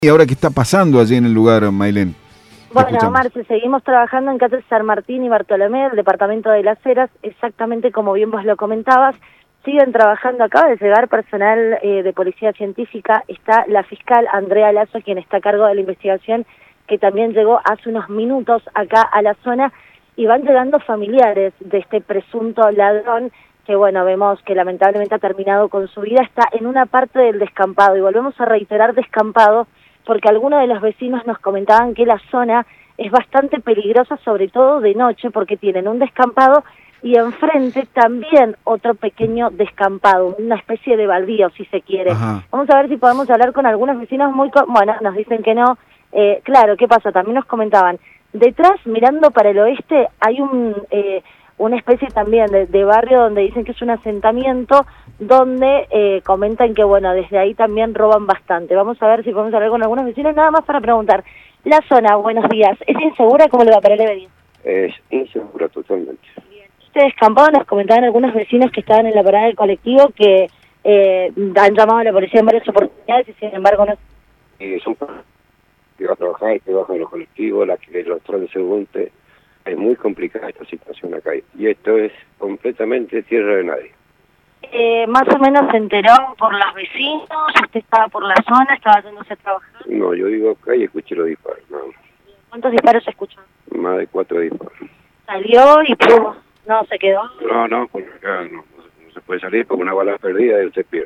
¿Y ahora qué está pasando allí en el lugar, Maylén? Bueno, Marce, seguimos trabajando en Calle San Martín y Bartolomé, el departamento de Las Heras, exactamente como bien vos lo comentabas. Siguen trabajando, acaba de llegar personal de policía científica, está la fiscal Andrea Lazo, quien está a cargo de la investigación, que también llegó hace unos minutos acá a la zona, y van llegando familiares de este presunto ladrón, que bueno, vemos que lamentablemente ha terminado con su vida, está en una parte del descampado, y volvemos a reiterar descampado, porque algunos de los vecinos nos comentaban que la zona es bastante peligrosa, sobre todo de noche, porque tienen un descampado y enfrente también otro pequeño descampado, una especie de baldío, si se quiere. Ajá. Vamos a ver si podemos hablar con algunos vecinos bueno, nos dicen que no. Claro, ¿qué pasa? También nos comentaban, detrás, mirando para el oeste, hay una especie también de barrio donde dicen que es un asentamiento, donde comentan que, bueno, desde ahí también roban bastante. Vamos a ver si podemos hablar con algunos vecinos, nada más para preguntar. La zona, buenos días, ¿es insegura? ¿Cómo le va para el Evedín? Es insegura totalmente. Bien. Este descampado, nos comentaban algunos vecinos que estaban en la parada del colectivo que han llamado a la policía en varias oportunidades y sin embargo no... Son que va a trabajar, que bajan los colectivos, los transeúntes. Es muy complicada esta situación acá. Y esto es completamente tierra de nadie. Más o menos se enteró por los vecinos, usted estaba por la zona, estaba yéndose a trabajar. No, yo digo acá y escuché los disparos. No. ¿Cuántos disparos se escuchan? Más de 4 disparos. ¿Salió y pudo? ¿No se quedó? No, por acá no se puede salir porque una bala perdida y usted pierde.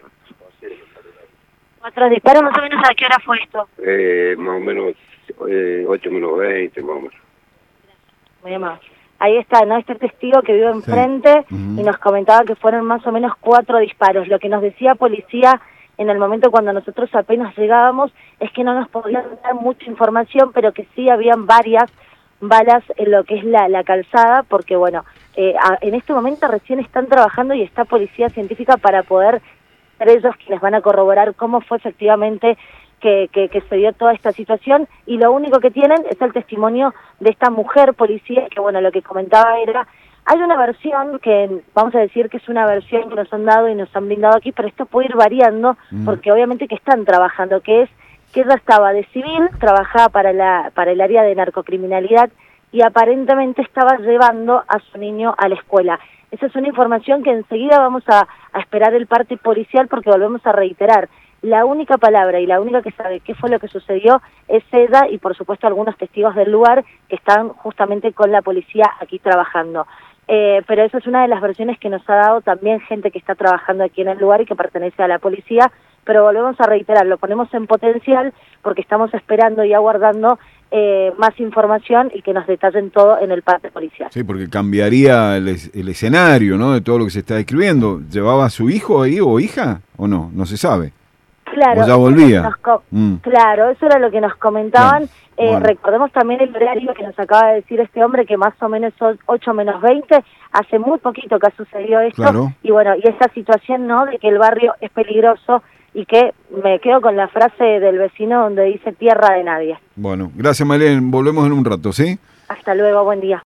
4 disparos, más o menos, ¿a qué hora fue esto? Más o menos 8 menos 20, más o menos. Muy amable. Ahí está, ¿no? Este testigo que vive enfrente y nos comentaba que fueron más o menos 4 disparos. Lo que nos decía policía en el momento cuando nosotros apenas llegábamos es que no nos podían dar mucha información, pero que sí habían varias balas en lo que es la calzada, porque bueno, en este momento recién están trabajando y está policía científica para poder ser ellos quienes van a corroborar cómo fue efectivamente que se dio toda esta situación, y lo único que tienen es el testimonio de esta mujer policía, que bueno, lo que comentaba era, hay una versión que vamos a decir que es una versión que nos han dado y nos han brindado aquí, pero esto puede ir variando, porque obviamente que están trabajando, que es que ella estaba de civil, trabajaba para el área de narcocriminalidad, y aparentemente estaba llevando a su niño a la escuela. Esa es una información que enseguida vamos a esperar el parte policial, porque volvemos a reiterar, la única palabra y la única que sabe qué fue lo que sucedió es ella y por supuesto algunos testigos del lugar que están justamente con la policía aquí trabajando. Pero esa es una de las versiones que nos ha dado también gente que está trabajando aquí en el lugar y que pertenece a la policía, pero volvemos a reiterar, lo ponemos en potencial porque estamos esperando y aguardando más información y que nos detallen todo en el parte policial. Sí, porque cambiaría el escenario, ¿no? De todo lo que se está describiendo. ¿Llevaba a su hijo ahí o hija o no? No se sabe. Claro, o ya volvía. Claro, eso era lo que nos comentaban. Bueno. Recordemos también el horario que nos acaba de decir este hombre, que más o menos son 8 menos 20, hace muy poquito que ha sucedido esto, claro. Y bueno, y esa situación, ¿no?, de que el barrio es peligroso, y que me quedo con la frase del vecino donde dice tierra de nadie. Bueno, gracias Maylén, volvemos en un rato, ¿sí? Hasta luego, buen día.